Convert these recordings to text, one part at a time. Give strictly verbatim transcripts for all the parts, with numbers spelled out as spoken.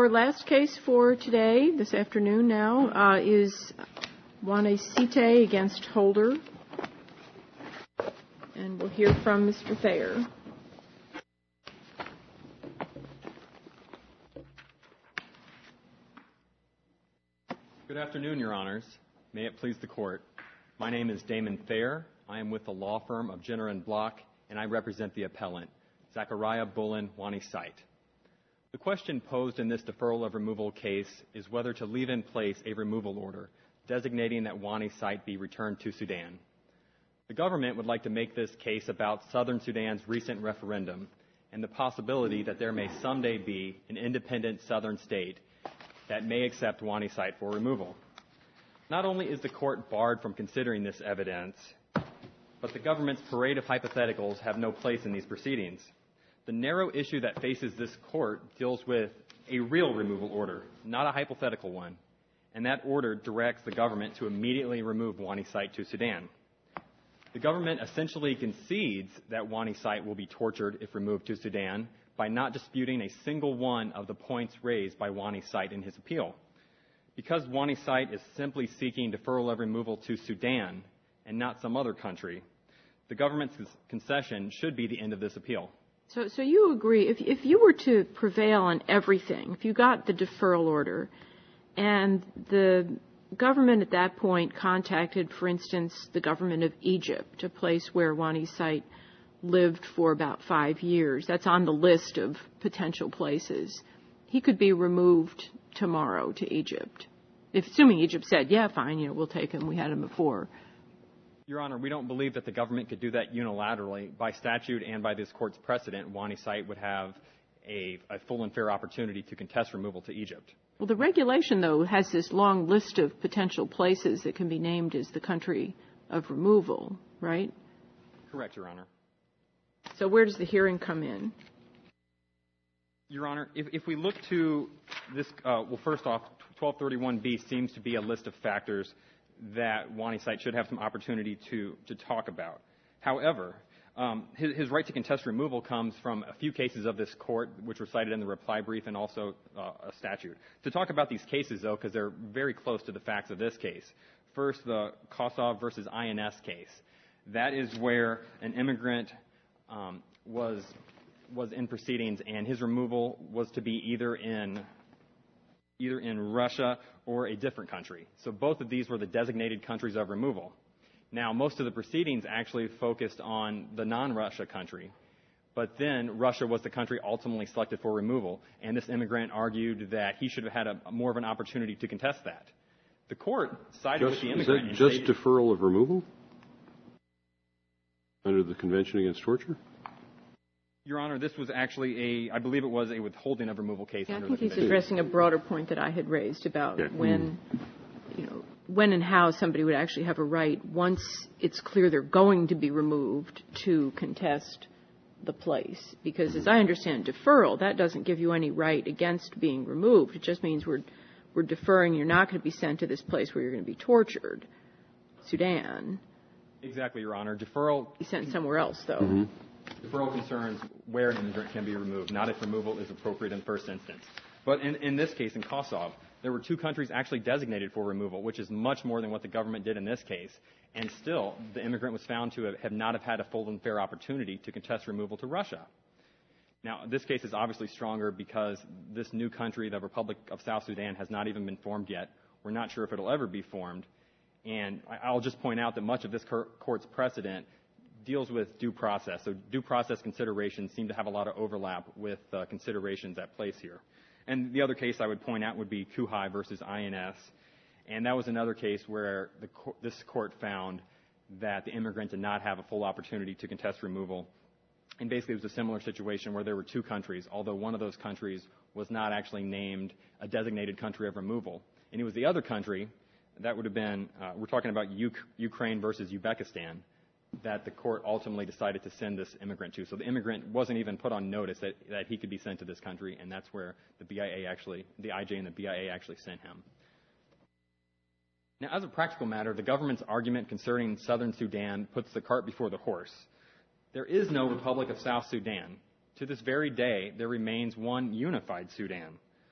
Our last case for today, this afternoon now, uh, is Wanisite against Holder. And we'll hear from Mister Thayer. Good afternoon, Your Honors. May it please the Court. My name is Damon Thayer. I am with the law firm of Jenner and Block, and I represent the appellant, Zachariah Bullen Wanisite. The question posed in this deferral of removal case is whether to leave in place a removal order designating that Wanisite be returned to Sudan. The government would like to make this case about Southern Sudan's recent referendum and the possibility that there may someday be an independent southern state that may accept Wanisite for removal. Not only is the court barred from considering this evidence, but the government's parade of hypotheticals have no place in these proceedings. The narrow issue that faces this court deals with a real removal order, not a hypothetical one, and that order directs the government to immediately remove Wanisite to Sudan. The government essentially concedes that Wanisite will be tortured if removed to Sudan by not disputing a single one of the points raised by Wanisite in his appeal. Because Wanisite is simply seeking deferral of removal to Sudan and not some other country, the government's concession should be the end of this appeal. So, so you agree, if, if you were to prevail on everything, if you got the deferral order, and the government at that point contacted, for instance, the government of Egypt, a place where Wanisite lived for about five years, that's on the list of potential places, he could be removed tomorrow to Egypt. If, assuming Egypt said, yeah, fine, you know, we'll take him, we had him before. Your Honor, we don't believe that the government could do that unilaterally. By statute and by this court's precedent, Wanisite would have a, a full and fair opportunity to contest removal to Egypt. Well, the regulation, though, has this long list of potential places that can be named as the country of removal, right? Correct, Your Honor. So where does the hearing come in? Your Honor, if, if we look to this, uh, well, first off, twelve thirty-one B seems to be a list of factors that Wanisite should have some opportunity to, to talk about. However, um, his, his right to contest removal comes from a few cases of this court, which were cited in the reply brief, and also uh, a statute. To talk about these cases, though, because they're very close to the facts of this case. First, the Kosov versus I N S case. That is where an immigrant um, was was in proceedings, and his removal was to be either in either in Russia or a different country. So both of these were the designated countries of removal. Now, most of the proceedings actually focused on the non-Russia country, but then Russia was the country ultimately selected for removal, and this immigrant argued that he should have had a, more of an opportunity to contest that. The court sided just, with the immigrant. Is that just deferral of removal under the Convention Against Torture? Your Honor, this was actually a, I believe it was a withholding of removal case. Yeah, under I think the he's addressing a broader point that I had raised about yeah. when, you know, when and how somebody would actually have a right, once it's clear they're going to be removed, to contest the place. Because as I understand deferral, that doesn't give you any right against being removed. It just means we're, we're deferring, you're not going to be sent to this place where you're going to be tortured, Sudan. Exactly, Your Honor. Deferral... Be sent somewhere else, though. Mm-hmm. Deferral concerns where an immigrant can be removed, not if removal is appropriate in the first instance. But in, in this case, in Kosov, there were two countries actually designated for removal, which is much more than what the government did in this case. And still, the immigrant was found to have, have not have had a full and fair opportunity to contest removal to Russia. Now, this case is obviously stronger because this new country, the Republic of South Sudan, has not even been formed yet. We're not sure if it'll ever be formed. And I'll just point out that much of this court's precedent deals with due process. So due process considerations seem to have a lot of overlap with uh, considerations at place here. And the other case I would point out would be Kuhai versus I N S. And that was another case where the, this court found that the immigrant did not have a full opportunity to contest removal. And basically it was a similar situation where there were two countries, although one of those countries was not actually named a designated country of removal. And it was the other country, that would have been, uh, we're talking about U- Ukraine versus Uzbekistan, that the court ultimately decided to send this immigrant to. So the immigrant wasn't even put on notice that, that he could be sent to this country, and that's where the B I A actually, the I J and the B I A actually sent him. Now, as a practical matter, the government's argument concerning southern Sudan puts the cart before the horse. There is no Republic of South Sudan. To this very day, there remains one unified Sudan.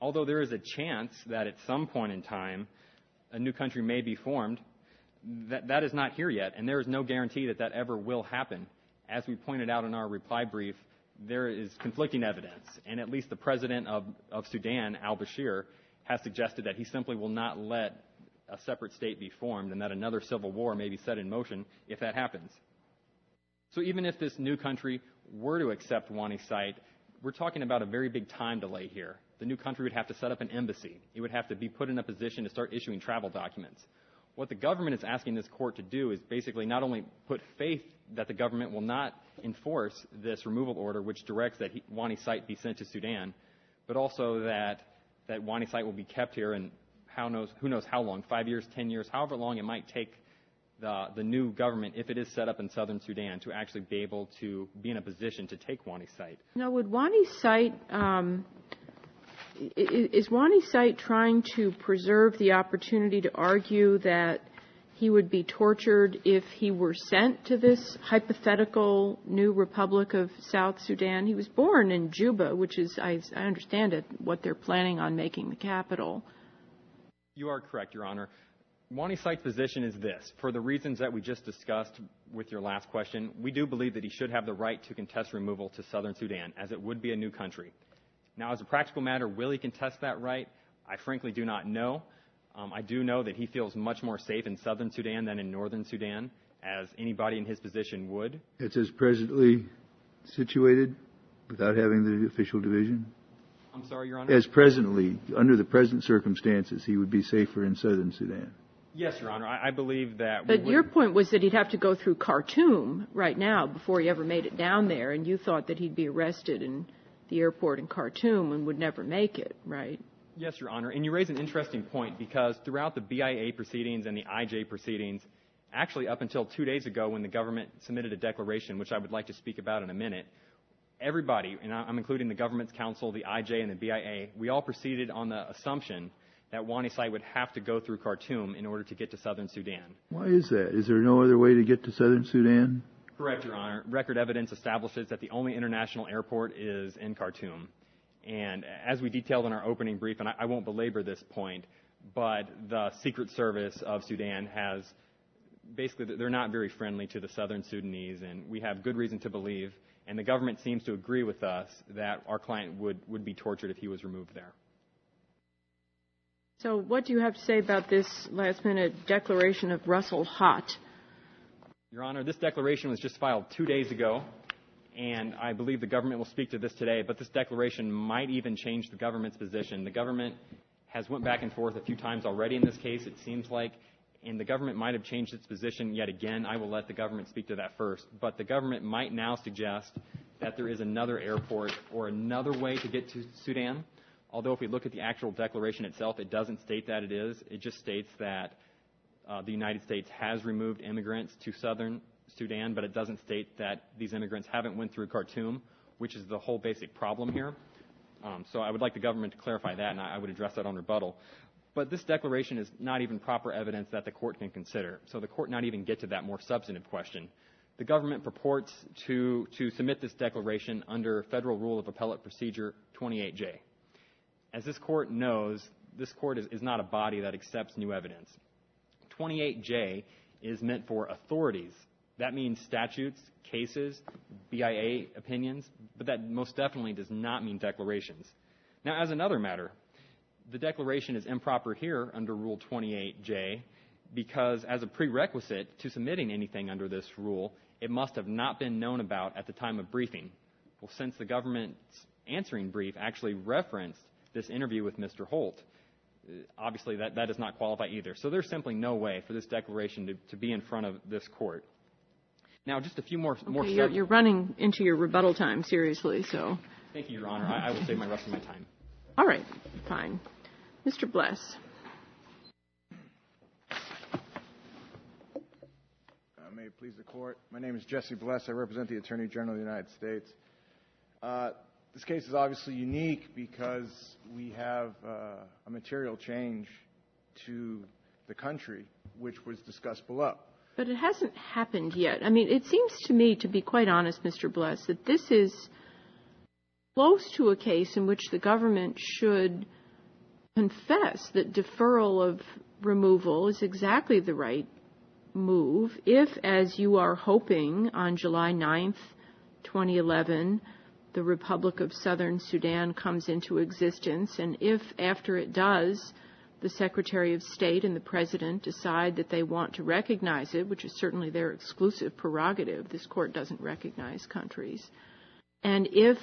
although there is a chance that at some point in time a new country may be formed, that, that is not here yet, and there is no guarantee that that ever will happen. As we pointed out in our reply brief, there is conflicting evidence, and at least the president of, of Sudan, al-Bashir, has suggested that he simply will not let a separate state be formed and that another civil war may be set in motion if that happens. So even if this new country were to accept Wani site, we're talking about a very big time delay here. The new country would have to set up an embassy. It would have to be put in a position to start issuing travel documents. What the government is asking this court to do is basically not only put faith that the government will not enforce this removal order, which directs that he, Wani site be sent to Sudan, but also that, that Wani site will be kept here and how knows, who knows how long, five years, ten years, however long it might take the, the new government, if it is set up in southern Sudan, to actually be able to be in a position to take Wani site. Now, would Wani site, um, is Wani site trying to preserve the opportunity to argue that he would be tortured if he were sent to this hypothetical new Republic of South Sudan? He was born in Juba, which is, I, I understand it, what they're planning on making the capital. You are correct, Your Honor. Wani site's position is this. For the reasons that we just discussed with your last question, we do believe that he should have the right to contest removal to southern Sudan, as it would be a new country. Now, as a practical matter, will he contest that right? I frankly do not know. Um, I do know that he feels much more safe in southern Sudan than in northern Sudan, as anybody in his position would. It's as presently situated without having the official division? I'm sorry, Your Honor? As presently, under the present circumstances, he would be safer in southern Sudan. Yes, Your Honor. I, I believe that... But your point was that he'd have to go through Khartoum right now before he ever made it down there, and you thought that he'd be arrested in the airport in Khartoum and would never make it, right? Yes, Your Honor. And you raise an interesting point, because throughout the B I A proceedings and the I J proceedings, actually up until two days ago when the government submitted a declaration, which I would like to speak about in a minute, everybody, and I'm including the government's counsel, the I J, and the B I A, we all proceeded on the assumption that Wani site would have to go through Khartoum in order to get to southern Sudan. Why is that? Is there no other way to get to southern Sudan? Correct, Your Honor. Record evidence establishes that the only international airport is in Khartoum. And as we detailed in our opening brief, and I, I won't belabor this point, but the Secret Service of Sudan has basically, they're not very friendly to the southern Sudanese, and we have good reason to believe, and the government seems to agree with us, that our client would, would be tortured if he was removed there. So what do you have to say about this last-minute declaration of Russell Hott? Your Honor, this declaration was just filed two days ago, and I believe the government will speak to this today, but this declaration might even change the government's position. The government has went back and forth a few times already in this case, it seems like, and the government might have changed its position yet again. I will let the government speak to that first. But the government might now suggest that there is another airport or another way to get to Sudan. Although if we look at the actual declaration itself, it doesn't state that it is. It just states that uh, the United States has removed immigrants to southern Sudan, but it doesn't state that these immigrants haven't went through Khartoum, which is the whole basic problem here. Um, so I would like the government to clarify that, and I, I would address that on rebuttal. But this declaration is not even proper evidence that the court can consider. So the court not even get to that more substantive question. The government purports to, to submit this declaration under Federal Rule of Appellate Procedure twenty-eight J. As this court knows, this court is, is not a body that accepts new evidence. twenty-eight J is meant for authorities. That means statutes, cases, B I A opinions, but that most definitely does not mean declarations. Now, as another matter, the declaration is improper here under Rule twenty-eight J because as a prerequisite to submitting anything under this rule, it must have not been known about at the time of briefing. Well, since the government's answering brief actually referenced this interview with Mister Holt, obviously that, that does not qualify either. So there's simply no way for this declaration to, to be in front of this court. Now, just a few more... Okay, more you're, you're running into your rebuttal time, seriously, so... Thank you, Your Honor. I, I will save my rest of my time. All right, fine. Mister Bless. Uh, may it please the Court. My name is Jesse Bless. I represent the Attorney General of the United States. Uh, this case is obviously unique because we have uh, a material change to the country, which was discussed below. But it hasn't happened yet. I mean, it seems to me, to be quite honest, Mister Bless, that this is close to a case in which the government should confess that deferral of removal is exactly the right move if, as you are hoping, on July ninth, twenty eleven, the Republic of Southern Sudan comes into existence, and if, after it does, the Secretary of State and the President decide that they want to recognize it, which is certainly their exclusive prerogative. This court doesn't recognize countries. And if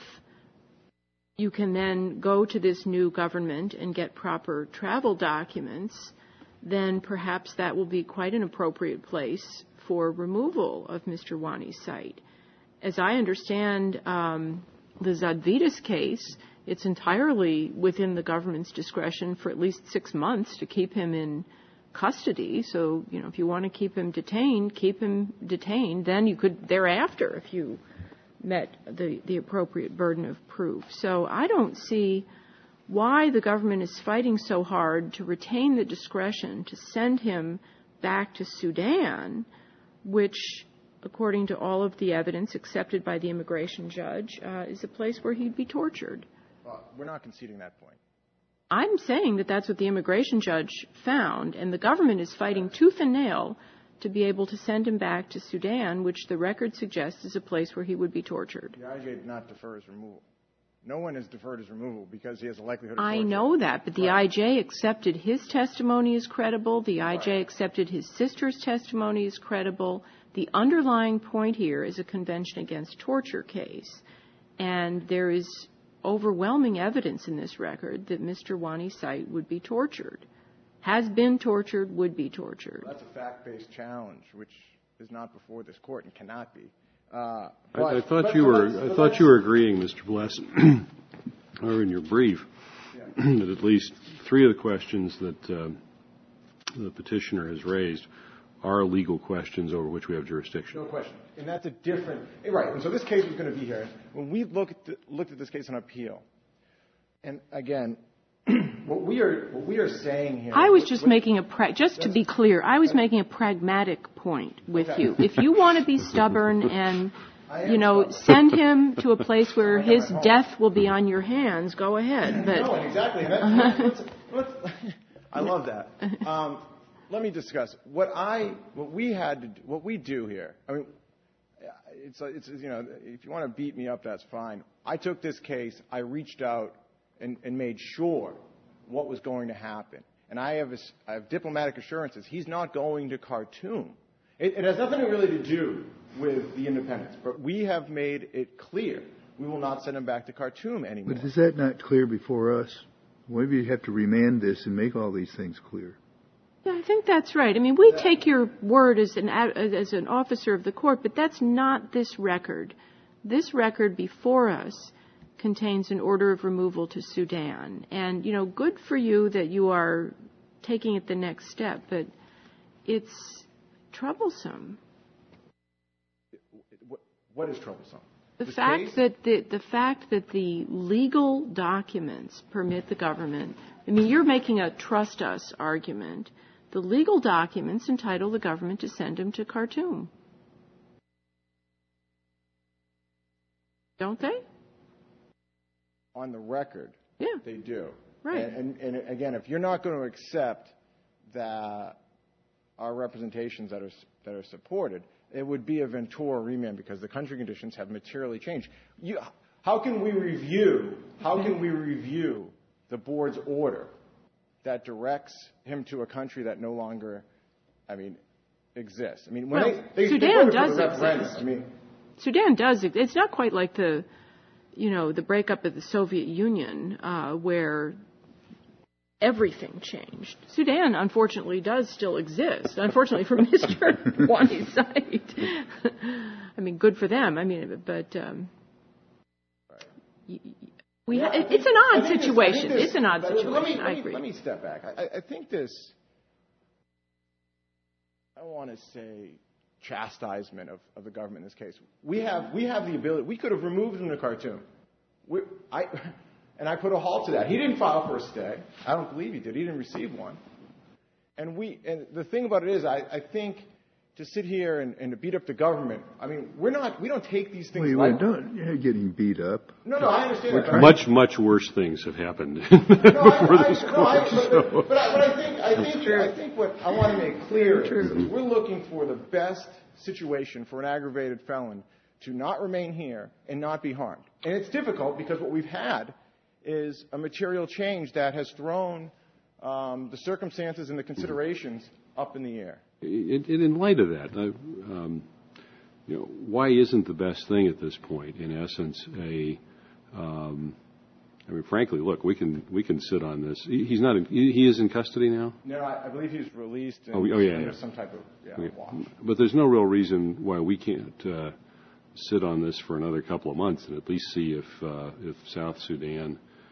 you can then go to this new government and get proper travel documents, then perhaps that will be quite an appropriate place for removal of Mister Wani's site. As I understand um, the Zadvitas case, it's entirely within the government's discretion for at least six months to keep him in custody. So, you know, if you want to keep him detained, keep him detained. Then you could thereafter, if you met the, the appropriate burden of proof. So I don't see why the government is fighting so hard to retain the discretion to send him back to Sudan, which, according to all of the evidence accepted by the immigration judge, uh, is a place where he'd be tortured. Well, we're not conceding that point. I'm saying that that's what the immigration judge found, and the government is fighting tooth and nail to be able to send him back to Sudan, which the record suggests is a place where he would be tortured. The I J did not defer his removal. No one has deferred his removal because he has a likelihood of torture. I know that, but the right. I J accepted his testimony as credible. The I J right. accepted his sister's testimony as credible. The underlying point here is a Convention Against Torture case, and there is overwhelming evidence in this record that Mister Wani's site would be tortured, has been tortured, would be tortured. Well, that's a fact-based challenge, which is not before this court and cannot be. Uh, I, I thought you were. I thought you were agreeing, Mister Bless, or in your brief, yeah. that at least three of the questions that uh, the petitioner has raised are legal questions over which we have jurisdiction. No question, and that's a different. Right, and so this case was going to be here. When we looked at the, looked at this case on appeal, and again, what we are what we are saying here. I was just what, making a pra- just to be clear. I was making a pragmatic point with okay. you. If you want to be stubborn and you know send him to a place where his death will be on your hands, go ahead. But no, exactly. That's, let's, let's, I love that. Um, let me discuss what I what we had to do, what we do here. I mean, it's it's you know if you want to beat me up, that's fine. I took this case. I reached out and, and made sure what was going to happen. And I have, a, I have diplomatic assurances he's not going to Khartoum. It, it has nothing really to do with the independence, but we have made it clear we will not send him back to Khartoum anymore. But is that not clear before us? Maybe you have to remand this and make all these things clear. Yeah, I think that's right. I mean, we take your word as an as an officer of the court, but that's not this record. This record before us contains an order of removal to Sudan. And, you know, good for you that you are taking it the next step, but it's troublesome. What is troublesome? The this fact case? that the, the fact that the legal documents permit the government, I mean, you're making a trust us argument. The legal documents entitle the government to send him to Khartoum. Don't they? On the record, yeah. they do. Right. And, and, and again, if you're not going to accept that our representations that are that are supported, it would be a Ventura remand because the country conditions have materially changed. You, how can we review? How can we review the board's order that directs him to a country that no longer, I mean, exists? I mean, when well, they, they Sudan they does the exist. I mean, Sudan does. It's not quite like the, you know, the breakup of the Soviet Union, uh, where everything changed. Sudan, unfortunately, does still exist. Unfortunately for Mister Wani's site. I mean, good for them. I mean, but um, we yeah, ha- think, it's an odd situation. This, it's an odd situation. Let me, let I me, agree. Let me step back. I, I think this. I don't want to say chastisement of, of the government in this case. We have we have the ability. We could have removed him to Khartoum. We, I, and I put a halt to that. He didn't file for a stay. I don't believe he did. He didn't receive one. And we and the thing about it is, I, I think to sit here and, and to beat up the government. I mean, we're not, we don't take these things wait, lightly. wait, don't, you're not getting beat up. No, no, I understand that. But Much, much worse things have happened no, I, before I, this no, court. I, but, so. but, but, I, but I think, I think, I think what I want to make clear is that we're looking for the best situation for an aggravated felon to not remain here and not be harmed. And it's difficult because what we've had is a material change that has thrown um, the circumstances and the considerations up in the air. In, in light of that, uh, um, you know, why isn't the best thing at this point, in essence, a um, I mean, frankly, look, we can we can sit on this. He, he's not. In, he, he is in custody now. No, I, I believe he's released. And oh, oh yeah, yeah. Some type of yeah, okay. watch. But there's no real reason why we can't uh, sit on this for another couple of months and at least see if uh, if South Sudan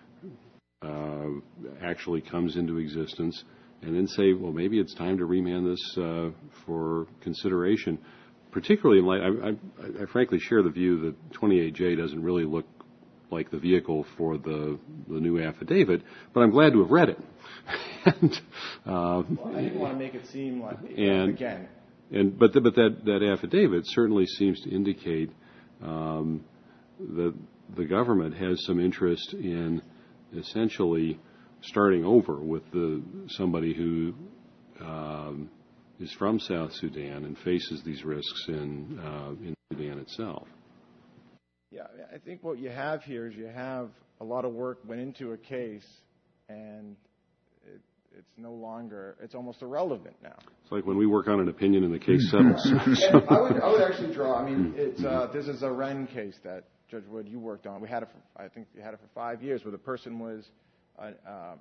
uh, actually comes into existence, and then say, well, maybe it's time to remand this uh, for consideration. Particularly in light, I, I, I frankly share the view that twenty-eight J doesn't really look like the vehicle for the the new affidavit, but I'm glad to have read it. and, uh, well, I didn't want to make it seem like and, again. And but the, but that that affidavit certainly seems to indicate um, that the government has some interest in essentially starting over with the somebody who um, is from South Sudan and faces these risks in uh, in Sudan itself. Yeah, I think what you have here is you have a lot of work went into a case, and it, it's no longer, it's almost irrelevant now. It's like when we work on an opinion and the case settles. And I would, I would actually draw, I mean, it's, uh, this is a Wren case that, Judge Wood, you worked on. We had it for, I think you had it for five years, where the person was, uh, um,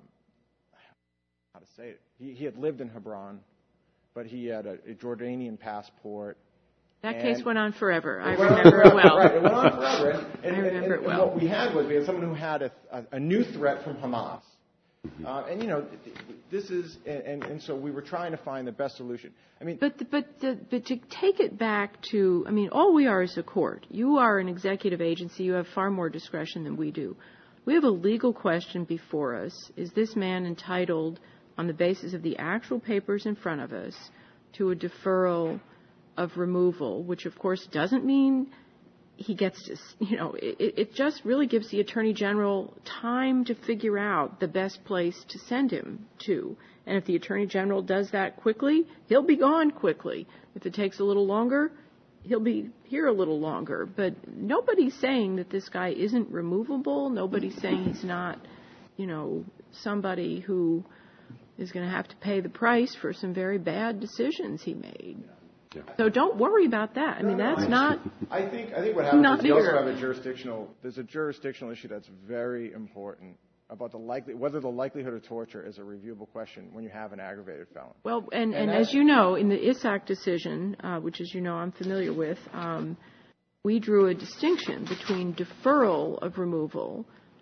how to say it, he, he had lived in Hebron, but he had a, a Jordanian passport. That and case went on forever. I went remember on it well. Right, it went on forever. And, and, I remember and, it well. and what we had was we had someone who had a, a, a new threat from Hamas. Uh, and, you know, this is, and, and so we were trying to find the best solution. I mean, but, the, but, the, but to take it back to, I mean, all we are is a court. You are an executive agency. You have far more discretion than we do. We have a legal question before us. Is this man entitled, on the basis of the actual papers in front of us, to a deferral of removal, which of course doesn't mean he gets to, you know, it, it just really gives the Attorney General time to figure out the best place to send him to. And if the Attorney General does that quickly, he'll be gone quickly. If it takes a little longer, he'll be here a little longer. But nobody's saying that this guy isn't removable. Nobody's saying he's not, you know, somebody who is going to have to pay the price for some very bad decisions he made. Yeah. So don't worry about that. I mean, no, no, that's I, not. I think I think what happens not is you here. also have a jurisdictional. There's a jurisdictional issue that's very important about the likely whether the likelihood of torture is a reviewable question when you have an aggravated felon. Well, and, and, and as you know, in the Issac decision, uh, which, as you know, I'm familiar with, um, we drew a distinction between deferral of removal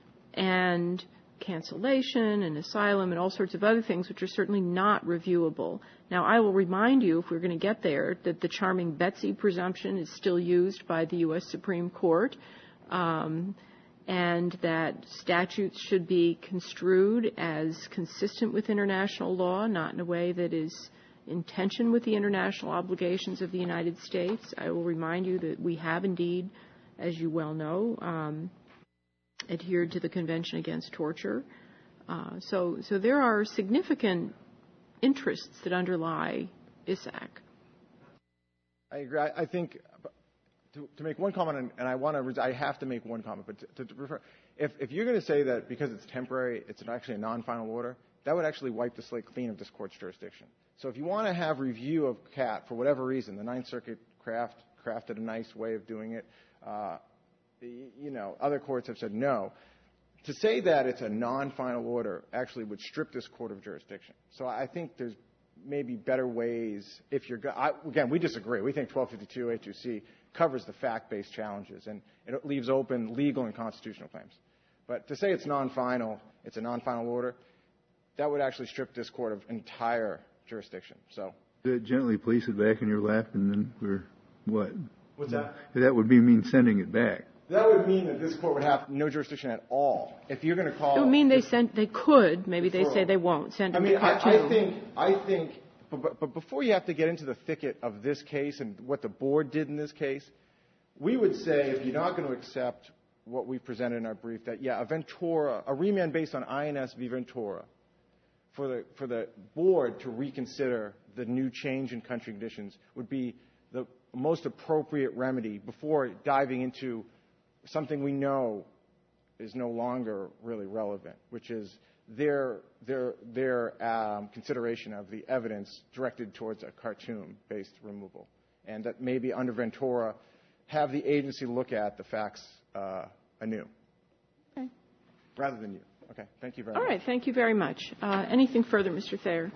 and cancellation and asylum and all sorts of other things which are certainly not reviewable. Now, I will remind you, if we're going to get there, that the charming Betsy presumption is still used by the U S Supreme Court, um, and that statutes should be construed as consistent with international law, not in a way that is in tension with the international obligations of the United States. I will remind you that we have indeed, as you well know, um, adhered to the Convention Against Torture. Uh, so, so there are significant interests that underlie Issac. I agree. I, I think to, to make one comment, and, and I want to, I have to make one comment, but to, to refer, if, if you're going to say that because it's temporary, it's actually a non-final order, that would actually wipe the slate clean of this court's jurisdiction. So if you want to have review of C A T for whatever reason, the Ninth Circuit craft, crafted a nice way of doing it. Uh, you know, other courts have said no. To say that it's a non-final order actually would strip this court of jurisdiction. So I think there's maybe better ways if you're, I, again, we disagree. We think twelve fifty-two A two C covers the fact-based challenges and it leaves open legal and constitutional claims. But to say it's non-final, it's a non-final order, that would actually strip this court of entire jurisdiction. So gently place it back in your lap and then we're, what? What's that? That would be mean sending it back. That would mean that this court would have no jurisdiction at all. If you're going to call, It would mean they sent, they could. Maybe they say they won't send I him mean, to I, Khartoum. I think, I think, but, but before you have to get into the thicket of this case and what the board did in this case, we would say, if you're not going to accept what we presented in our brief, that, yeah, a Ventura, a remand based on I N S v. Ventura, for the, for the board to reconsider the new change in country conditions would be the most appropriate remedy before diving into something we know is no longer really relevant, which is their, their, their um, consideration of the evidence directed towards a Khartoum-based removal. And that maybe under Ventura, have the agency look at the facts uh, anew. Okay. Rather than you. Okay. Thank you very All much. right. Thank you very much. Uh, anything further, Mister Thayer?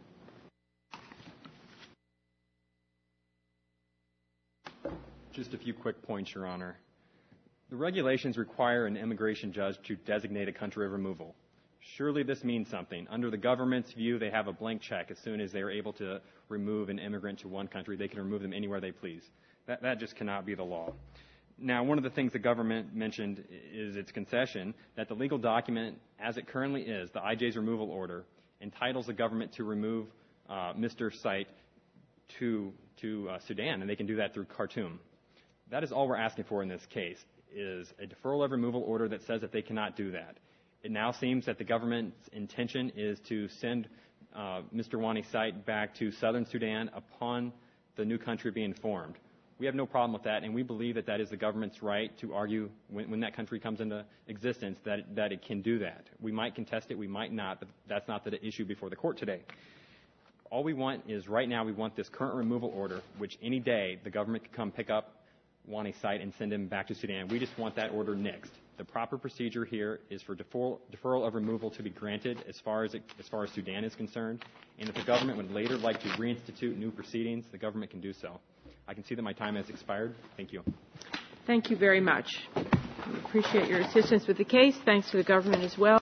Just a few quick points, Your Honor. The regulations require an immigration judge to designate a country of removal. Surely this means something. Under the government's view, they have a blank check. As soon as they are able to remove an immigrant to one country, they can remove them anywhere they please. That, that just cannot be the law. Now, one of the things the government mentioned is its concession that the legal document, as it currently is, the I J's removal order, entitles the government to remove uh, Mister Site to, to uh, Sudan, and they can do that through Khartoum. That is all we're asking for in this case, is a deferral of removal order that says that they cannot do that. It now seems that the government's intention is to send uh, Mister Wani Site back to southern Sudan upon the new country being formed. We have no problem with that, and we believe that that is the government's right to argue when, when that country comes into existence that, that it can do that. We might contest it, we might not, but that's not the issue before the court today. All we want is, right now, we want this current removal order, which any day the government could come pick up Wani Site and send him back to Sudan. We just want that order nixed. The proper procedure here is for deferral, deferral of removal to be granted as far as, it, as far as Sudan is concerned, and if the government would later like to reinstitute new proceedings, the government can do so. I can see that my time has expired. Thank you. Thank you very much. We appreciate your assistance with the case. Thanks to the government as well.